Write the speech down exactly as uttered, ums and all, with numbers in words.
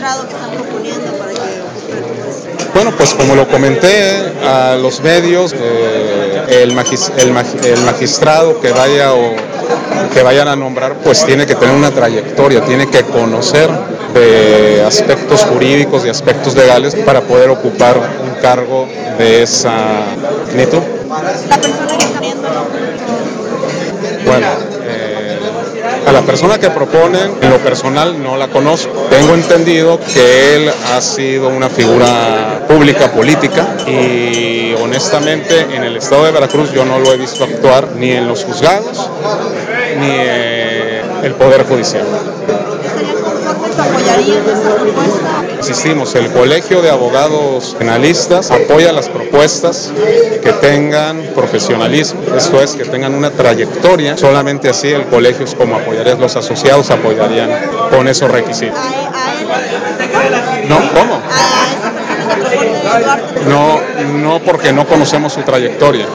magistrado que están proponiendo para que ocupe el puesto? Bueno, pues como lo comenté a los medios, eh, el, magis, el, mag, el magistrado que vaya o que vayan a nombrar, pues tiene que tener una trayectoria, tiene que conocer de aspectos jurídicos y aspectos legales para poder ocupar un cargo de esa magnitud. La persona que está viendo, ¿no? Bueno, eh, a la persona que proponen, en lo personal no la conozco. Tengo entendido que él ha sido una figura pública, política, y honestamente en el estado de Veracruz yo no lo he visto actuar ni en los juzgados ni en el Poder Judicial. ¿Estarían conformes o apoyarían esta propuesta? Insistimos, el Colegio de Abogados Penalistas apoya las propuestas que tengan profesionalismo, esto es, que tengan una trayectoria. Solamente así el colegio es como apoyaría, los asociados apoyarían con esos requisitos. ¿A, a él? No, ¿cómo? ¿A esa persona que propone Duarte? No, no porque no conocemos su trayectoria.